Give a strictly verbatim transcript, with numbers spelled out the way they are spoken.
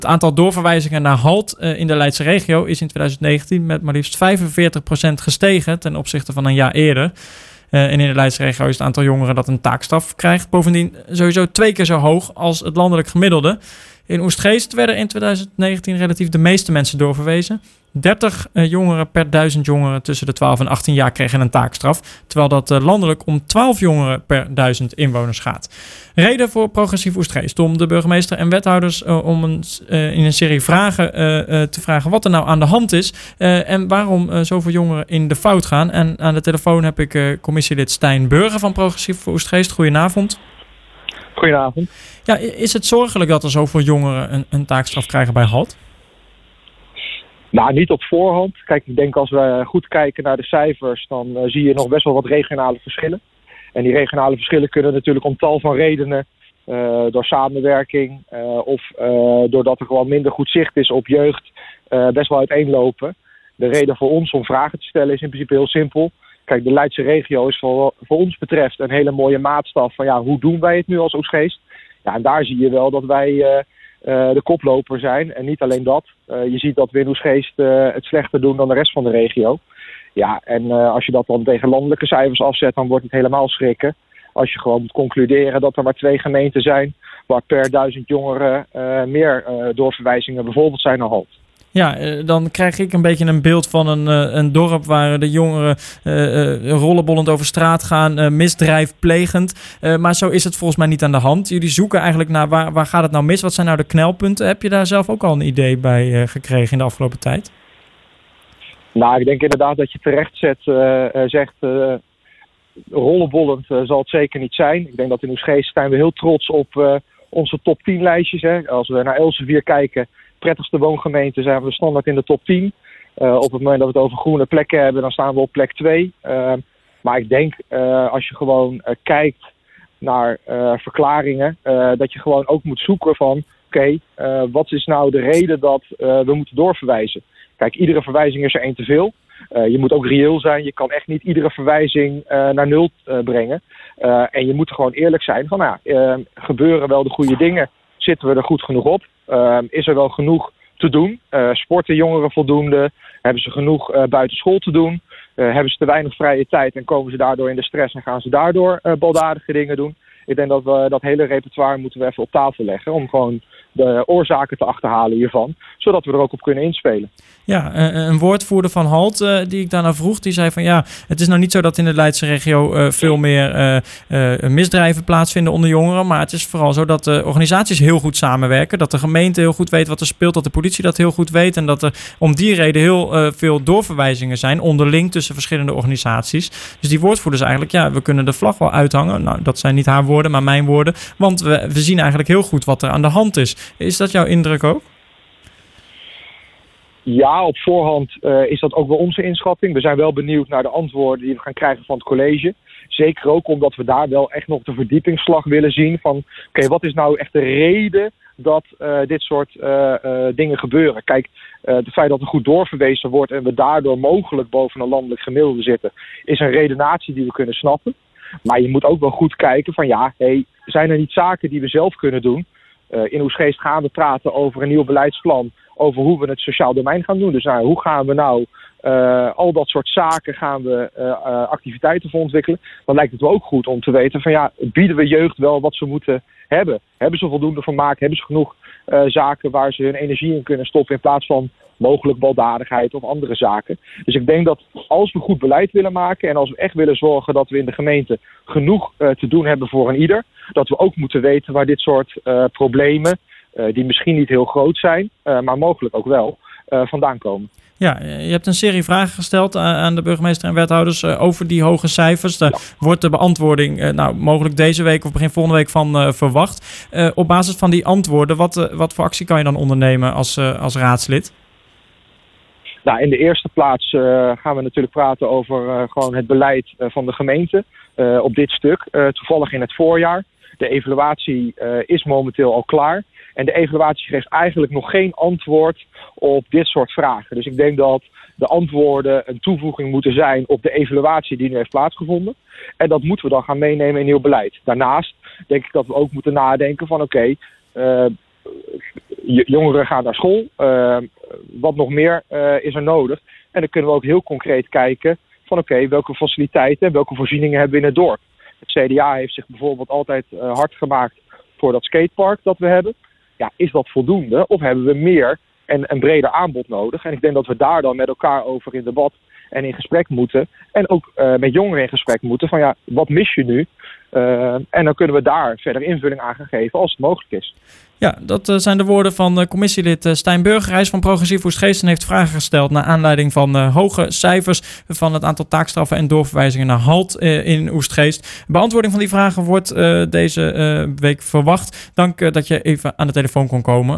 Het aantal doorverwijzingen naar Halt uh, in de Leidse regio is in twintig negentien met maar liefst vijfenveertig procent gestegen ten opzichte van een jaar eerder. Uh, en in de Leidse regio is het aantal jongeren dat een taakstraf krijgt bovendien sowieso twee keer zo hoog als het landelijk gemiddelde. In Oegstgeest werden in twintig negentien relatief de meeste mensen doorverwezen. dertig uh, jongeren per duizend jongeren tussen de twaalf en achttien jaar kregen een taakstraf. Terwijl dat uh, landelijk om twaalf jongeren per duizend inwoners gaat. Reden voor Progressief Oegstgeest om de burgemeester en wethouders uh, om een, uh, in een serie vragen uh, uh, te vragen wat er nou aan de hand is. Uh, en waarom uh, zoveel jongeren in de fout gaan. En aan de telefoon heb ik uh, commissielid Stijn Burger van Progressief Oegstgeest. Goedenavond. Goedenavond. Ja, is het zorgelijk dat er zoveel jongeren een, een taakstraf krijgen bij Halt? Nou, niet op voorhand. Kijk, ik denk als we goed kijken naar de cijfers, dan uh, zie je nog best wel wat regionale verschillen. En die regionale verschillen kunnen natuurlijk om tal van redenen, uh, door samenwerking uh, of uh, doordat er gewoon minder goed zicht is op jeugd, uh, best wel uiteenlopen. De reden voor ons om vragen te stellen is in principe heel simpel. Kijk, de Leidse regio is voor, voor ons betreft een hele mooie maatstaf van ja, hoe doen wij het nu als Oegstgeest? Ja, en daar zie je wel dat wij uh, uh, de koploper zijn. En niet alleen dat. Uh, je ziet dat we in Oegstgeest uh, het slechter doen dan de rest van de regio. Ja, en uh, als je dat dan tegen landelijke cijfers afzet, dan wordt het helemaal schrikken. Als je gewoon moet concluderen dat er maar twee gemeenten zijn waar per duizend jongeren uh, meer uh, doorverwijzingen bijvoorbeeld zijn naar Halt. Ja, dan krijg ik een beetje een beeld van een, een dorp waar de jongeren uh, uh, rollenbollend over straat gaan, uh, misdrijf plegend. Uh, maar zo is het volgens mij niet aan de hand. Jullie zoeken eigenlijk naar waar, waar gaat het nou mis? Wat zijn nou de knelpunten? Heb je daar zelf ook al een idee bij uh, gekregen in de afgelopen tijd? Nou, ik denk inderdaad dat je terecht zet, uh, zegt, uh, rollenbollend uh, zal het zeker niet zijn. Ik denk dat in Oegstgeest zijn we heel trots op uh, onze top tien lijstjes. Hè. Als we naar Elsevier kijken, prettigste woongemeente, zijn we standaard in de top tien. Uh, op het moment dat we het over groene plekken hebben, dan staan we op plek twee. Uh, maar ik denk, uh, als je gewoon uh, kijkt naar uh, verklaringen, uh, dat je gewoon ook moet zoeken van, oké, okay, uh, wat is nou de reden dat uh, we moeten doorverwijzen? Kijk, iedere verwijzing is er één te veel. Uh, je moet ook reëel zijn. Je kan echt niet iedere verwijzing uh, naar nul uh, brengen. Uh, en je moet er gewoon eerlijk zijn van, nou ja, uh, gebeuren wel de goede dingen? Zitten we er goed genoeg op? Uh, is er wel genoeg te doen? Uh, sporten jongeren voldoende? Hebben ze genoeg uh, buiten school te doen? Uh, hebben ze te weinig vrije tijd en komen ze daardoor in de stress en gaan ze daardoor uh, baldadige dingen doen? Ik denk dat we dat hele repertoire moeten we even op tafel leggen om gewoon de oorzaken te achterhalen hiervan, zodat we er ook op kunnen inspelen. Ja, een woordvoerder van Halt uh, die ik daarna vroeg, die zei van ja, het is nou niet zo dat in de Leidse regio uh, veel meer uh, uh, misdrijven plaatsvinden onder jongeren, maar het is vooral zo dat de organisaties heel goed samenwerken, dat de gemeente heel goed weet wat er speelt, dat de politie dat heel goed weet en dat er om die reden heel uh, veel doorverwijzingen zijn onderling tussen verschillende organisaties. Dus die woordvoerders eigenlijk, ja, we kunnen de vlag wel uithangen. Nou, dat zijn niet haar woorden, maar mijn woorden, want we, we zien eigenlijk heel goed wat er aan de hand is. Is dat jouw indruk ook? Ja, op voorhand uh, is dat ook wel onze inschatting. We zijn wel benieuwd naar de antwoorden die we gaan krijgen van het college. Zeker ook omdat we daar wel echt nog de verdiepingsslag willen zien van, oké, okay, wat is nou echt de reden dat uh, dit soort uh, uh, dingen gebeuren? Kijk, uh, het feit dat er goed doorverwezen wordt en we daardoor mogelijk boven een landelijk gemiddelde zitten, is een redenatie die we kunnen snappen. Maar je moet ook wel goed kijken van, ja, hey, zijn er niet zaken die we zelf kunnen doen? Uh, in Oegstgeest gaan we praten over een nieuw beleidsplan, over hoe we het sociaal domein gaan doen. Dus nou, hoe gaan we nou uh, al dat soort zaken gaan we uh, uh, activiteiten voor ontwikkelen? Dan lijkt het wel ook goed om te weten van ja, bieden we jeugd wel wat ze moeten hebben? Hebben ze voldoende vermaak? Hebben ze genoeg uh, zaken waar ze hun energie in kunnen stoppen in plaats van mogelijk baldadigheid of andere zaken? Dus ik denk dat als we goed beleid willen maken en als we echt willen zorgen dat we in de gemeente genoeg uh, te doen hebben voor een ieder, dat we ook moeten weten waar dit soort uh, problemen, uh, die misschien niet heel groot zijn, uh, maar mogelijk ook wel, uh, vandaan komen. Ja, je hebt een serie vragen gesteld aan de burgemeester en wethouders uh, over die hoge cijfers. Daar ja. wordt de beantwoording uh, nou, mogelijk deze week of begin volgende week van uh, verwacht. Uh, op basis van die antwoorden, wat, uh, wat voor actie kan je dan ondernemen als, uh, als raadslid? Nou, in de eerste plaats uh, gaan we natuurlijk praten over uh, gewoon het beleid uh, van de gemeente uh, op dit stuk. Uh, toevallig in het voorjaar. De evaluatie uh, is momenteel al klaar. En de evaluatie geeft eigenlijk nog geen antwoord op dit soort vragen. Dus ik denk dat de antwoorden een toevoeging moeten zijn op de evaluatie die nu heeft plaatsgevonden. En dat moeten we dan gaan meenemen in nieuw beleid. Daarnaast denk ik dat we ook moeten nadenken van oké, okay, uh, jongeren gaan naar school. Uh, wat nog meer uh, is er nodig? En dan kunnen we ook heel concreet kijken van oké, okay, welke faciliteiten en welke voorzieningen hebben we in het dorp. Het C D A heeft zich bijvoorbeeld altijd uh, hard gemaakt voor dat skatepark dat we hebben. Ja, is dat voldoende of hebben we meer en een breder aanbod nodig? En ik denk dat we daar dan met elkaar over in debat en in gesprek moeten. En ook uh, met jongeren in gesprek moeten van ja, wat mis je nu? Uh, en dan kunnen we daar verder invulling aan gaan geven als het mogelijk is. Ja, dat uh, zijn de woorden van uh, commissielid uh, Stijn Burgerreis van Progressief Oegstgeest en heeft vragen gesteld naar aanleiding van uh, hoge cijfers van het aantal taakstraffen en doorverwijzingen naar Halt uh, in Oegstgeest. Beantwoording van die vragen wordt uh, deze uh, week verwacht. Dank uh, dat je even aan de telefoon kon komen.